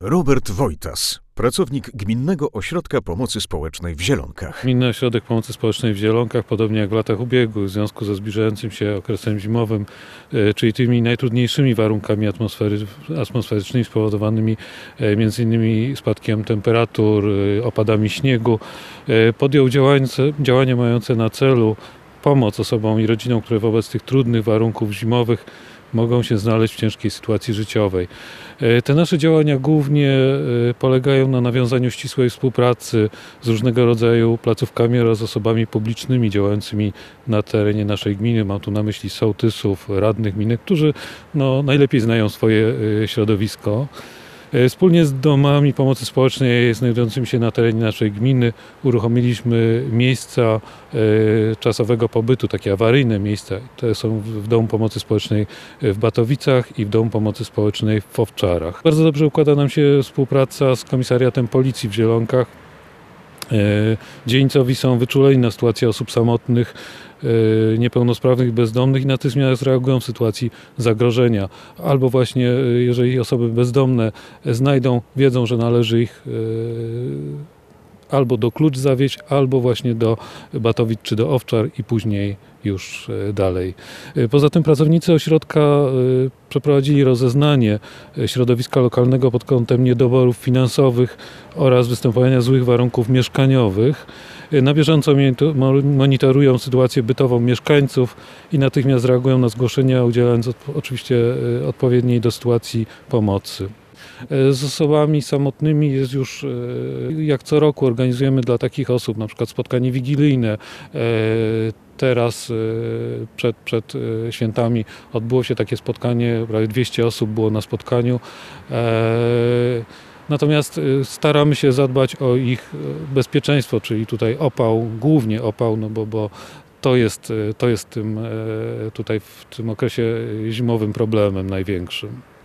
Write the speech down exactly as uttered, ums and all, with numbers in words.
Robert Wojtas, pracownik Gminnego Ośrodka Pomocy Społecznej w Zielonkach. Gminny Ośrodek Pomocy Społecznej w Zielonkach, podobnie jak w latach ubiegłych, w związku ze zbliżającym się okresem zimowym, czyli tymi najtrudniejszymi warunkami atmosfery, atmosferycznymi spowodowanymi między innymi spadkiem temperatur, opadami śniegu, podjął działające, działania mające na celu pomoc osobom i rodzinom, które wobec tych trudnych warunków zimowych mogą się znaleźć w ciężkiej sytuacji życiowej. Te nasze działania głównie polegają na nawiązaniu ścisłej współpracy z różnego rodzaju placówkami oraz osobami publicznymi działającymi na terenie naszej gminy. Mam tu na myśli sołtysów, radnych gminy, którzy no, najlepiej znają swoje środowisko. Wspólnie z domami pomocy społecznej znajdującymi się na terenie naszej gminy uruchomiliśmy miejsca e, czasowego pobytu, takie awaryjne miejsca. To są w Domu Pomocy Społecznej w Batowicach i w Domu Pomocy Społecznej w Owczarach. Bardzo dobrze układa nam się współpraca z Komisariatem Policji w Zielonkach. Dzieńcowi są wyczuleni na sytuację osób samotnych, niepełnosprawnych, bezdomnych i natychmiast reagują w sytuacji zagrożenia. Albo właśnie, jeżeli osoby bezdomne znajdą, wiedzą, że należy ich albo do Klucz zawieźć, albo właśnie do Batowic czy do Owczar i później już dalej. Poza tym pracownicy ośrodka przeprowadzili rozeznanie środowiska lokalnego pod kątem niedoborów finansowych oraz występowania złych warunków mieszkaniowych. Na bieżąco monitorują sytuację bytową mieszkańców i natychmiast reagują na zgłoszenia, udzielając oczywiście odpowiedniej do sytuacji pomocy. Z osobami samotnymi jest już, jak co roku organizujemy dla takich osób, na przykład spotkanie wigilijne. Teraz przed, przed świętami odbyło się takie spotkanie, prawie dwieście osób było na spotkaniu. Natomiast staramy się zadbać o ich bezpieczeństwo, czyli tutaj opał, głównie opał, no bo, bo to jest, to jest tym, tutaj w tym okresie zimowym problemem największym.